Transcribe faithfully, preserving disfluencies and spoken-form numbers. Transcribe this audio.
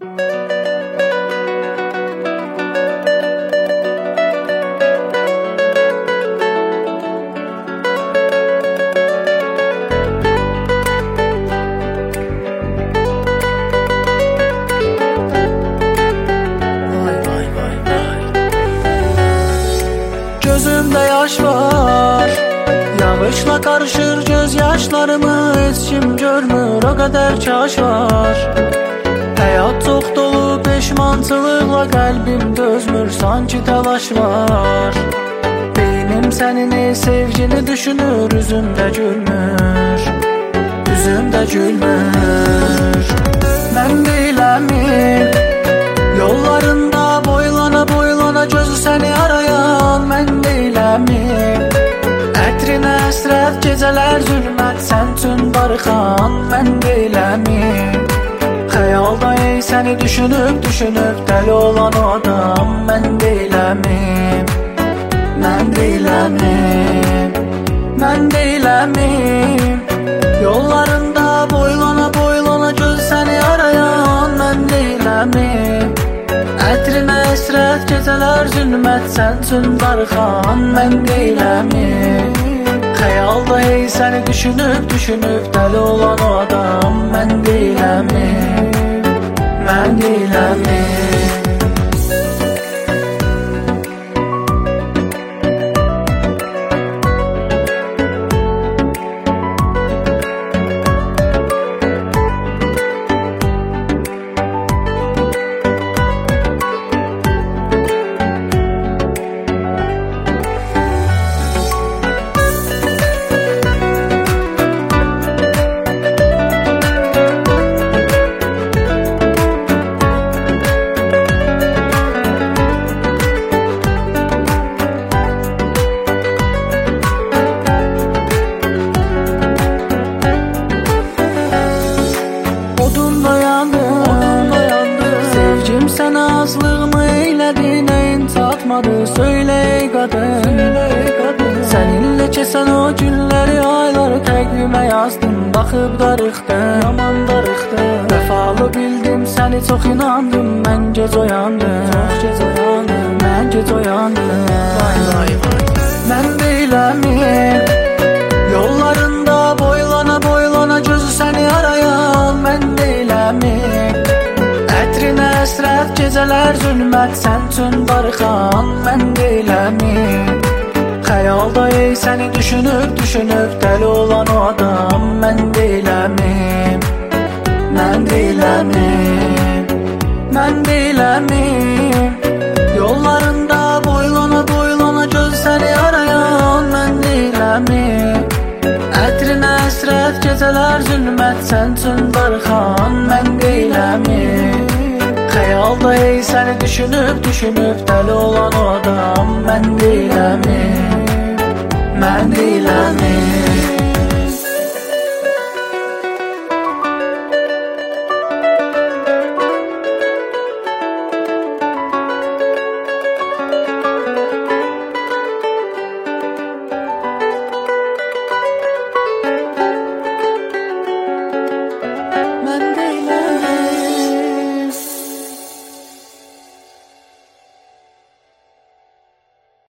Gözümde yaş var, yağışla karışır gözyaşlarımı, hiç kim görmür, o kadar çaş var. Hayat çok dolu peşmançılıkla, kalbim dözmür, sanki telaş var. Beynim senini, sevgini düşünür, üzümde gülmür, üzümde gülmür. Ben biləmim, yollarında boylana boylana gözü seni arayan, ben biləmim. Ətrinə əsrət gecələr zülmət, sən tün barıxan, mən biləmim. Xəyalda ey səni düşünüb düşünüb dəli olan o adam, mən biləmim. Mən biləmim, mən biləmim. Yollarında boylana boylana göz səni arayan, mən biləmim. Ətrinə əsrət gecələr zülmət, sən üçün darıxan, mən biləmim. Xəyalda ey səni düşünüb düşünüb dəli olan o adam, mən biləmim. Mən biləmim. Sen azlığımı eyledin, neyin tatmadı, söyle ey kadın. Seninle kesen o günleri, ayları təqvimə yazdım, baxıb darıxdım, aman darıxdım. Vəfalı bildim, səni çox inandım, mən gec oyandım, çox gec oyandım, mən gec oyandım. Vay vay vay. Mən biləmim, yollarında boylana boylana gözü səni arayan, mən biləmim. Ətrinə əsrət gecələr zülmət, sən üçün darıxan, mən biləmim. Xəyalda ey səni düşünüb düşünüb dəli olan o adam, mən biləmim. Mən biləmim, mən biləmim. Yollarında boylana boylana göz səni arayan, mən biləmim. Ətrinə əsrət gecələr zülmət, sən üçün darıxan, mən biləmim. Xəyalda ey səni düşünüb düşünüb dəli olan o adam, mən biləmim. Mən biləmim.